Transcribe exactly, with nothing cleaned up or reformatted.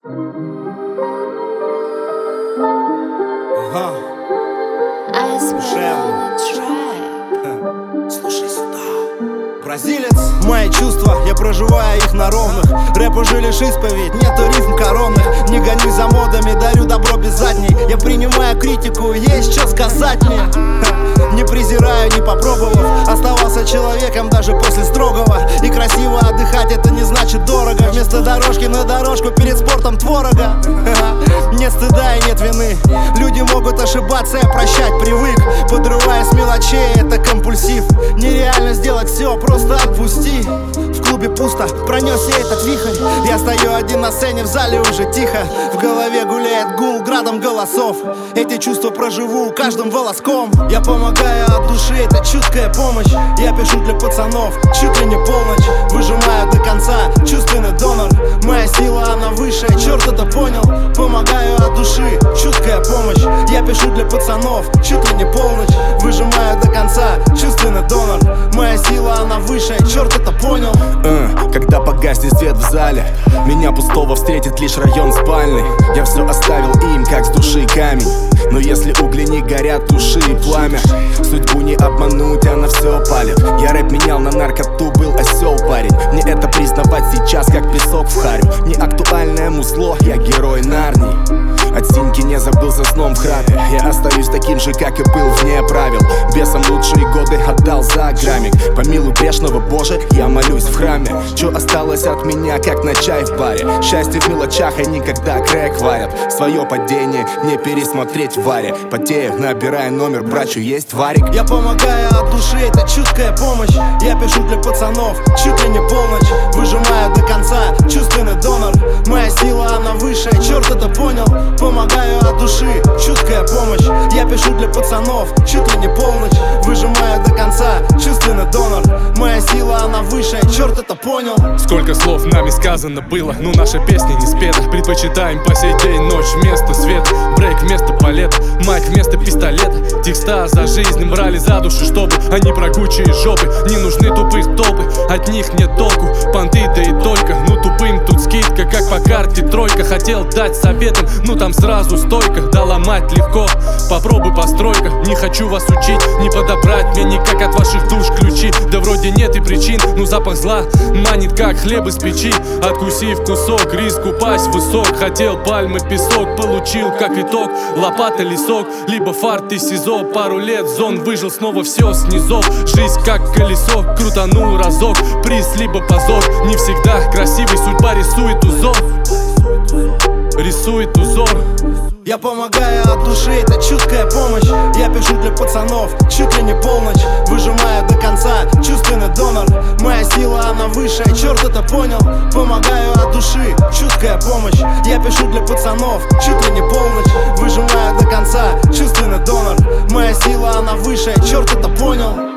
Ага. Слушай сюда. Бразилец, мои чувства, я проживаю их на ровных. Рэп уже лишь исповедь, нету рифм коронных. Не гонюсь за модами, дарю добро без задней. Я принимаю критику, есть что сказать мне. Не презираю, не попробовав. Оставался человеком даже после строгого. И красиво отдыхать это не значит дорого. Вместо дорожки на дорожку перед спортом творога. Нет стыда и нет вины. Люди могут ошибаться, я прощать привык. Подрываясь мелочей, это компульсив. Нереально сделать все, просто отпусти. В клубе пусто, пронесся этот вихрь. Я стою один на сцене, в зале уже тихо. В голове гуляет гул градом голосов. Эти чувства проживу каждым волоском. Я помогаю от души, это чуткая помощь. Я пишу для пацанов, чуть ли не полночь. Выжимаю до конца, чувственный донор. Моя сила, она высшая, черт это понял. Помогаю от души, чуткая помощь. Я пишу для пацанов, чуть ли не полночь. Выжимаю до конца, чувственный донор. Моя сила, она высшая, черт это понял. uh, Когда погаснет свет в зале, меня пустого встретит лишь район спальный. Я все оставил им, как с души камень. Но если угли не горят, души и пламя. Судьбу не обмануть, она все палит. Я рэп менял на наркоту, был осел парень. Мне это признавать сейчас, как песок в харю. Не актуальное музло, я герой Нарнии. От синьки не забылся сном в храпе. Я остаюсь таким же, как и был, вне правил. Бесом лучшие годы отдал за граммик. Помилуй грешного, Боже, я молюсь в храме. Чё осталось от меня, как на чай в баре? Счастье в мелочах, они когда крэк варят. Свое падение не пересмотреть в варе. Потею, набирая номер, брачу, есть варик. Я помогаю от души, это чуткая помощь. Я пишу для пацанов, чуть ли не полночь. Выжимаю до конца, чувственный донор. Моя сила, она высшая, черт это понял. Помогаю от души, чуткая помощь. Я пишу для пацанов, чуть ли не полночь. Выжимаю до конца, чувственный донор. Моя сила, она высшая, черт это понял. Сколько слов нами сказано было, но наша песня не спета. Предпочитаем по сей день ночь вместо света. Брейк вместо балета, майк вместо пистолета. Текста за жизнь брали за душу, чтобы они прокучие жопы. Не нужны тупых толпы, от них нет толку. Понты да и только, ну тупым тут скидка, как по карте тройка. Хотел дать советом, ну там сразу стойка. Да ломать легко, попробуй постройка. Не хочу вас учить, не подобрать мне никак от ваших душ ключи. Да вроде нет и причин, ну запах зла манит как хлеб из печи. Откусив кусок, риск упасть высок. Хотел пальмы, песок, получил как итог лопата, лесок, либо фарт и СИЗО. Пару лет зон выжил, снова все снизу. Жизнь как колесо, крутанул разок. Приз либо позор, не всегда красивый. Судьба рисует узор, рисует узор. Я помогаю от души, это чуткая помощь. Я пишу для пацанов, чуть ли не полночь. Выжимаю до конца, чувственный донор. Моя сила, она высшая, черт это понял. Помогаю от души, чуткая помощь. Я пишу для пацанов, чуть ли не полночь. Выжимаю до конца, чувственный донор. Моя сила, она высшая, черт это понял.